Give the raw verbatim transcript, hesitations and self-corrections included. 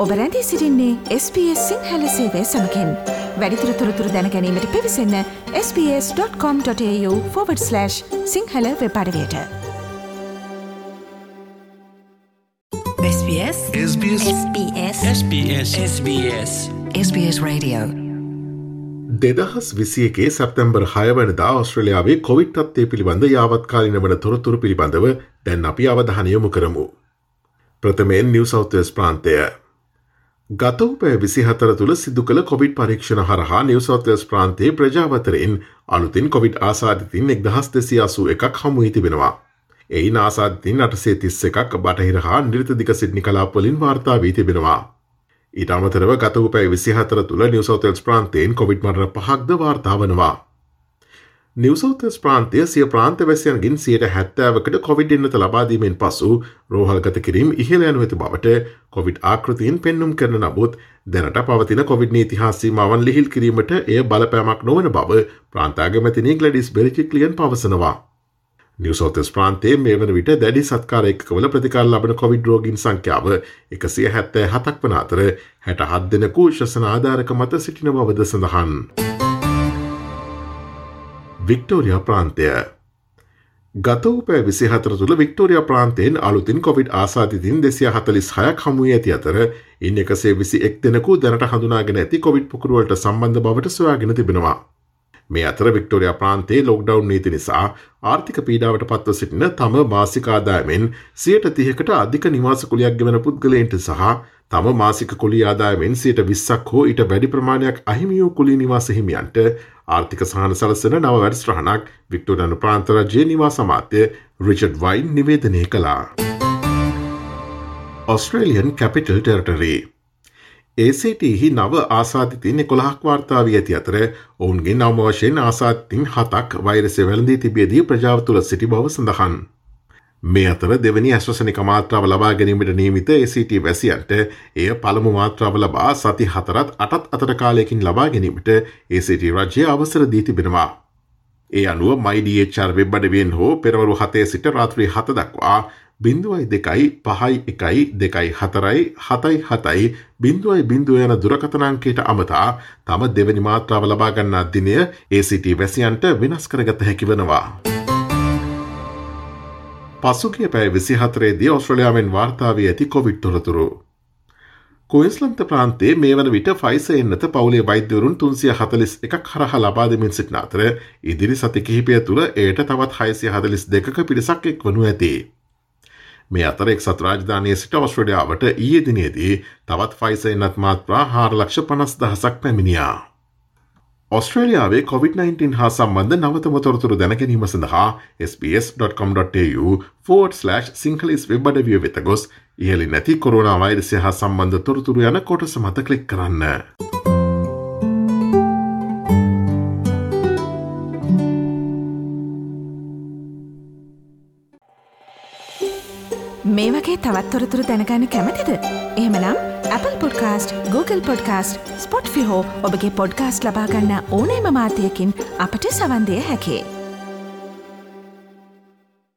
ඔබ රැඳී සිටින්නේ එස් බී එස් සිංහල සේවය සමගින්. වැඩිදුර තොරතුරු දැන ගැනීමට පිවිසන්න S B S dot com dot A U forward slash Sinhala web අඩවියට. S B S S B S S B S S B S S B S S B S Radio. දෙදහස් විසි එකේ සැප්තැම්බර් හය වනදා ඕස්ට්‍රේලියාවේ කොවිඩ් තත්ත්වය පිළිබඳ යාවත්කාලින වන තොරතුරු පිළිබඳව දැන් අපි අවධානය යොමු කරමු. ප්‍රථමයෙන් නිව් සවුත් වේල්ස් ප්‍රාන්තය. ගත වූ පැය විසිහතර තුළ සිදු කළ කොවිඩ් පරීක්ෂණ හරහා නිව් සවුත් වේල්ස් ප්‍රාන්තයේ ප්‍රජාව අතරින් අලුතින් කොවිඩ් ආසාදිතින් එක්දහස් දෙසිය අසූ එකක් හමු වී තිබෙනවා. එයින් ආසාදිතින් අටසිය තිස් එකක් බටහිර හා නිර්තදිග සිඩ්නි කලාපවලින් වාර්තා වී තිබෙනවා. ඊට අමතරව ගත වූ පැය විසිහතර තුළ නිව් සවුත් වේල්ස් ප්‍රාන්තයෙන් කොවිඩ් මරණ පහක්ද වාර්තා වනවා. නිව් සවුත් වේල්ස් ප්‍රාන්තය සිය ප්‍රාන්තවැසියන්ගෙන් සියයට හැත්තෑවකට කොවිඩ් එන්නත ලබා දීමෙන් පසු රෝහල්ගත කිරීම ඉහළ යනු ඇති බවට කොවිඩ් ආකෘතීන් පෙන්නුම් කරන නමුත් දැනට පවතින කොවිඩ් නීති හා සීමාවන් ලිහිල් කිරීමට එය බලපෑමක් නොවන බව ප්‍රාන්ත අගමැතිනි ග්ලැඩිස් බෙරිචික්ලියන් පවසනවා. නිව් සවුත් වේල්ස් ප්‍රාන්තයේ මේ වන විට දැඩි සත්කාර ඒකකවල ප්‍රතිකාර ලබන කොවිඩ් රෝගීන් සංඛ්‍යාව එකසිය හැත්තෑ හතක් වන අතර හැට හත් දෙනෙකු ශ්වසන ආධාරක මත සිටින බවද සඳහන්. වික්ටෝරියා ප්‍රාන්තය. ගත වූ පැය විසිහතර තුළ වික්ටෝරියා ප්‍රාන්තයෙන් අලුතින් කොවිඩ් ආසාදිතින් දෙසිය හතළිස් හයක් හමු වී ඇති අතර ඉන් එකසිය විසි එක් දෙනෙකු දැනට හඳුනාගෙන ඇති කොවිඩ් පුකුරුවලට සම්බන්ධ බවට සොයාගෙන තිබෙනවා. මේ අතර වික්ටෝරියා ප්‍රාන්තයේ ලොක්ඩවුන් නීති නිසා ආර්ථික පීඩාවට පත්ව සිටින තම මාසික ආදායමෙන් සියයට තිහකට අධික නිවාස කුලියක් ගෙවන පුද්ගලයන්ට සහ තම මාසික කුලී ආදායමෙන් සියයට විස්සක් හෝ ඊට වැඩි ප්‍රමාණයක් අහිමි වූ කුලී නිවාස හිමියන්ට ආර්ථික සහන සලසන නව වැඩසටහනක් වික්ටෝරියානු ප්‍රාන්ත රජයේ නිවාස අමාත්‍ය රිචඩ් වයින් නිවේදනය කළා. Australian Capital Territory. A C T හි නව ආසාදිතින් එකොළහක් වාර්තා වී ඇති අතර ඔවුන්ගේ නවම වශයෙන් ආසාදිතින් හතක් වෛරසය වැළඳී තිබියදී ප්‍රජාව තුළ සිටි බව සඳහන්. මේ අතර දෙවැනි ඇස්ට්‍රසනික මාත්‍රාව ලබා ගැනීමට නියමිත ඒ සී ටී වැසියන්ට එය පළමු මාත්‍රාව ලබා සති හතරත් අටත් අතර කාලයකින් ලබා ගැනීමට ඒ සී ටී රජය අවසර දී තිබෙනවා. ඒ අනුව my D H R web අඩවියෙන් හෝ පෙරවරු හතේ සිට රාත්‍රී හත දක්වා බිංදුවයි දෙකයි පහයි එකයි දෙකයි හතරයි හතයි හතයි බිංදුවයි බිංදුව යන දුරකථන අංකයට අමතා තම දෙවැනි මාත්‍රාව ලබා ගන්නා දිනය ඒ සී ටී වැසියන්ට වෙනස් කරගත හැකි වෙනවා. පසුගිය පැය විසිහතරේදී ඕස්ට්‍රේලියාවෙන් වාර්තා වී ඇති කොවිඩ් තොරතුරු. ක්වීන්ස්ලන්ත ප්‍රාන්තයේ මේ වන විට ෆයිසර් එන්නත පවුලේ වෛද්‍යවරුන් තුන්සිය හතළිස් එකක් හරහා ලබා දෙමින් සිටින අතර ඉදිරි සති කිහිපය තුළ එයට තවත් හයසිය හතළිස් දෙකක පිරිසක් එක්වනු ඇති. මේ අතර එක්සත් රාජධානියේ සිට ඕස්ට්‍රේලියාවට ඊයේ දිනේදී තවත් ෆයිසර් එන්නත් මාත්‍රා හාර ලක්ෂ පනස් දහසක් පැමිණියා. ඔස්ට්‍රේලියාවේ කොවිඩ් නයින්ටීන් හා සම්බන්ධ නවතම තොරතුරු දැන ගැනීම සඳහා S B S dot com dot A U forward slash Sinhalese web අඩවිය වෙත ගොස් ඉහළින් නැති කොරෝනා වෛරසය හා සම්බන්ධ තොරතුරු යන කොටස මත ක්ලික් කරන්න. මේ වගේ තවත් තොරතුරු දැනගන්න කැමතිද? එහෙමනම් Apple Podcast, Google Podcast, Spotify හෝ ඔබගේ පොඩ්කාස්ට් ලබා ගන්න ඕනෑම මාධ්‍යයකින් අපට සවන් දිය හැකියි.